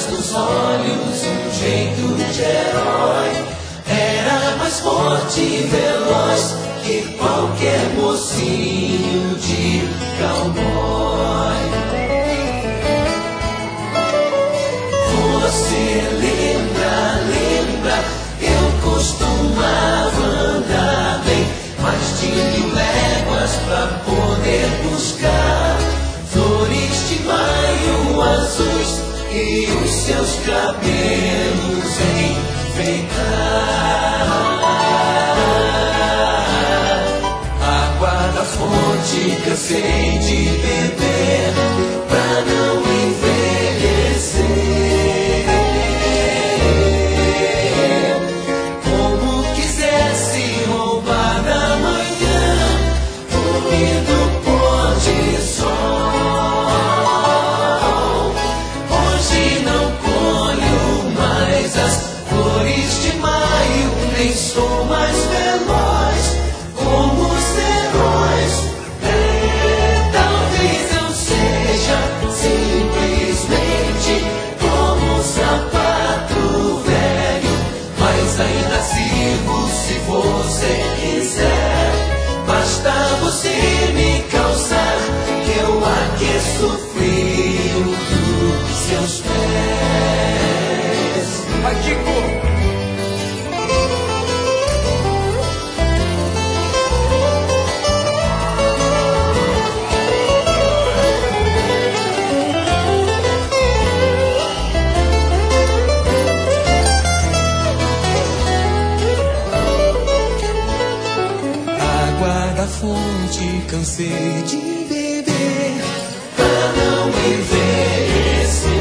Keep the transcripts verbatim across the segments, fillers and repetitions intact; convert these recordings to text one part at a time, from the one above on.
atrás dos olhos, um jeito de herói. Era mais forte e veloz que qualquer mocinho de cowboy. Você lembra, lembra, eu costumava andar bem mais de mil léguas pra poder buscar flores de maio azuis e os seus cabelos enfeitar. Água da fonte cansei de beber pra não envelhecer. Como quisesse roubar da manhã, dormindo pôr de sol. Hoje não colho mais as flores de maio, nem sou mais veloz como os heróis. É, talvez eu seja simplesmente como um sapato velho, mas ainda sirvo se você quiser. Basta você me calçar que eu aqueço o frio dos seus pés. Vai, Kiko! Da fonte cansei de beber pra não envelhecer.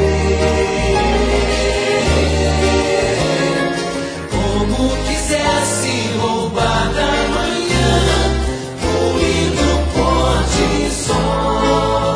Como quisesse roubar da manhã, um lindo pôr de sol.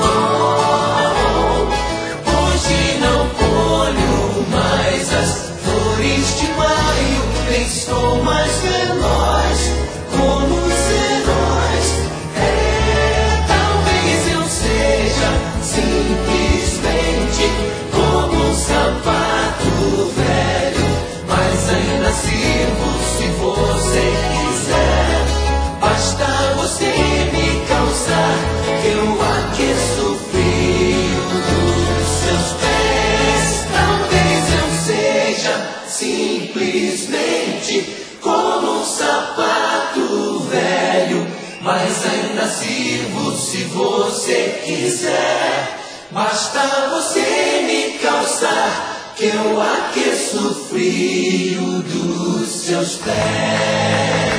Hoje não colho mais as flores de maio, nem sou mais veloz como os heróis. É, talvez eu seja simplesmente como um sapato velho, mas ainda sirvo se você quiser. Basta você me calçar que eu aqueço o frio dos seus pés. Talvez eu seja simplesmente como um sapato velho, mas ainda sirvo se você quiser. Basta você me calçar que eu aqueço o frio dos seus pés.